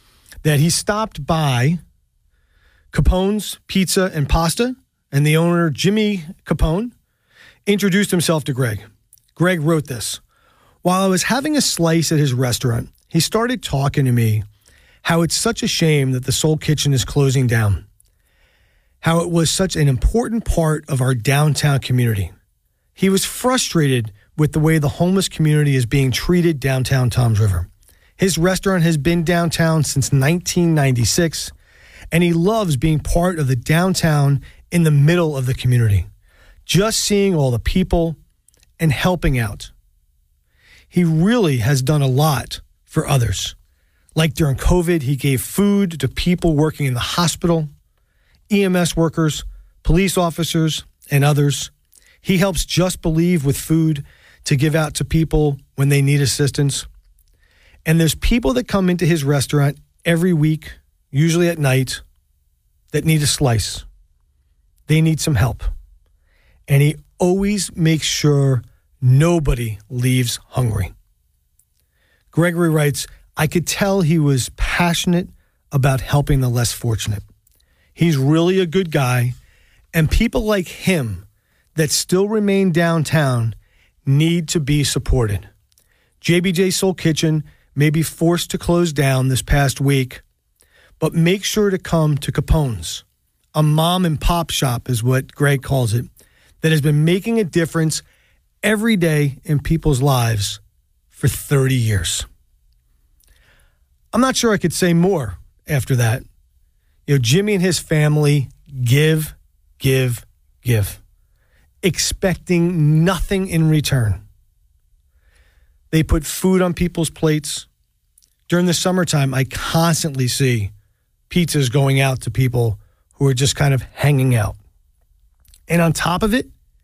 that he stopped by Capone's Pizza and Pasta, and the owner, Jimmy Capone, introduced himself to Greg. Greg wrote this. While I was having a slice at his restaurant, he started talking to me how it's such a shame that the Soul Kitchen is closing down, how it was such an important part of our downtown community. He was frustrated with the way the homeless community is being treated downtown Toms River. His restaurant has been downtown since nineteen ninety-six, and he loves being part of the downtown in the middle of the community, just seeing all the people and helping out. He really has done a lot for others. Like during COVID, he gave food to people working in the hospital, E M S workers, police officers, and others. He helps Just Believe with food to give out to people when they need assistance. And there's people that come into his restaurant every week, usually at night, that need a slice. They need some help. And he always makes sure nobody leaves hungry. Gregory writes, I could tell he was passionate about helping the less fortunate. He's really a good guy, and people like him that still remain downtown need to be supported. J B J Soul Kitchen may be forced to close down this past week, but make sure to come to Capone's, a mom and pop shop is what Greg calls it, that has been making a difference every day in people's lives for thirty years. I'm not sure I could say more after that. You know, Jimmy and his family give, give, give, expecting nothing in return. They put food on people's plates. During the summertime, I constantly see pizzas going out to people who are just kind of hanging out. And on top of it,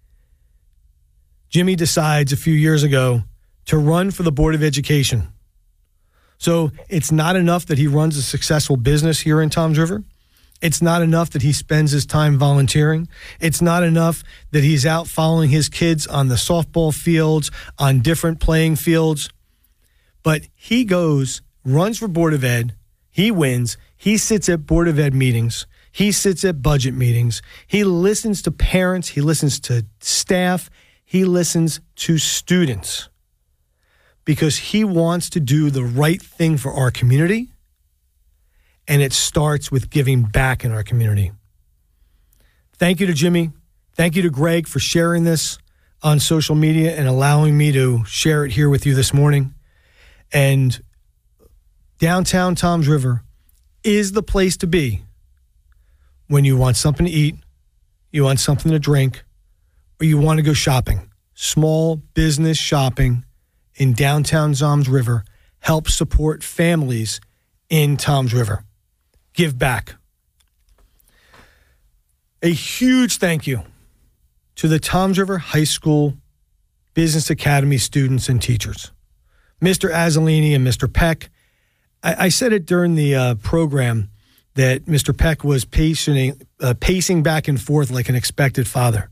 Jimmy decides a few years ago to run for the Board of Education. So it's not enough that he runs a successful business here in Toms River. It's not enough that he spends his time volunteering. It's not enough that he's out following his kids on the softball fields, on different playing fields. But he goes, runs for Board of Ed. He wins. He sits at Board of Ed meetings. He sits at budget meetings. He listens to parents. He listens to staff. He listens to students because he wants to do the right thing for our community, and it starts with giving back in our community. Thank you to Jimmy. Thank you to Greg for sharing this on social media and allowing me to share it here with you this morning. And downtown Toms River is the place to be when you want something to eat, you want something to drink, or you want to go shopping. Small business shopping in downtown Toms River helps support families in Toms River. Give back. A huge thank you to the Toms River High School Business Academy students and teachers. Mister Azzolini and Mister Peck. I, I said it during the uh, program that Mister Peck was pacing, uh, pacing back and forth like an expected father.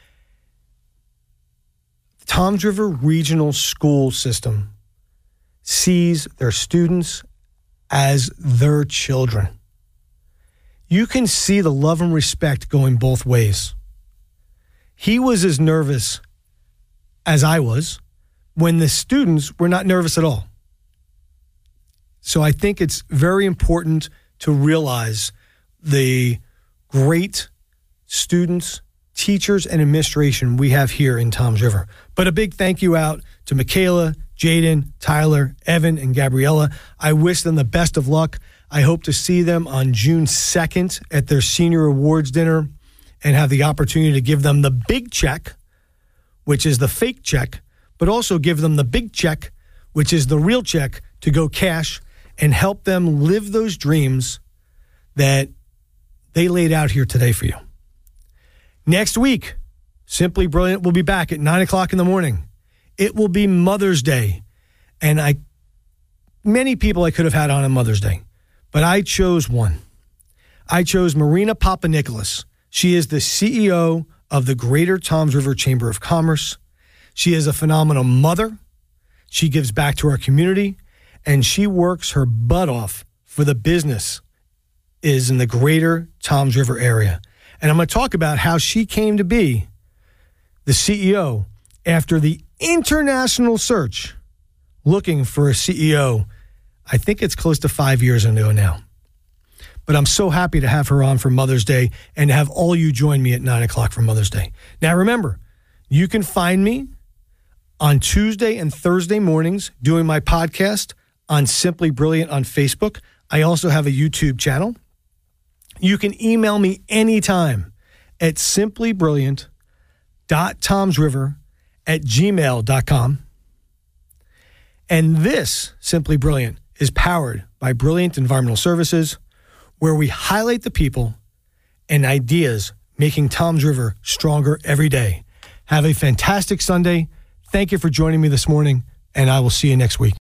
The Toms River Regional School System sees their students as their children. You can see the love and respect going both ways. He was as nervous as I was when the students were not nervous at all. So I think it's very important to realize the great students, teachers, and administration we have here in Toms River. But a big thank you out to Michaela, Jaden, Tyler, Evan, and Gabriella. I wish them the best of luck. I hope to see them on June second at their senior awards dinner and have the opportunity to give them the big check, which is the fake check, but also give them the big check, which is the real check, to go cash and help them live those dreams that they laid out here today for you. Next week, Simply Brilliant will be back at nine o'clock in the morning. It will be Mother's Day. And I, many people I could have had on on Mother's Day, but I chose one. I chose Marina Papanikolaou. She is the C E O of the Greater Toms River Chamber of Commerce. She is a phenomenal mother. She gives back to our community, and she works her butt off for the business is in the greater Toms River area. And I'm going to talk about how she came to be the C E O after the international search looking for a C E O. I think it's close to five years ago now. But I'm so happy to have her on for Mother's Day and to have all you join me at nine o'clock for Mother's Day. Now, remember, you can find me on Tuesday and Thursday mornings doing my podcast on Simply Brilliant on Facebook. I also have a YouTube channel. You can email me anytime at simplybrilliant.tomsriver at gmail dot com. And this Simply Brilliant is powered by Brilliant Environmental Services, where we highlight the people and ideas making Toms River stronger every day. Have a fantastic Sunday. Thank you for joining me this morning, and I will see you next week.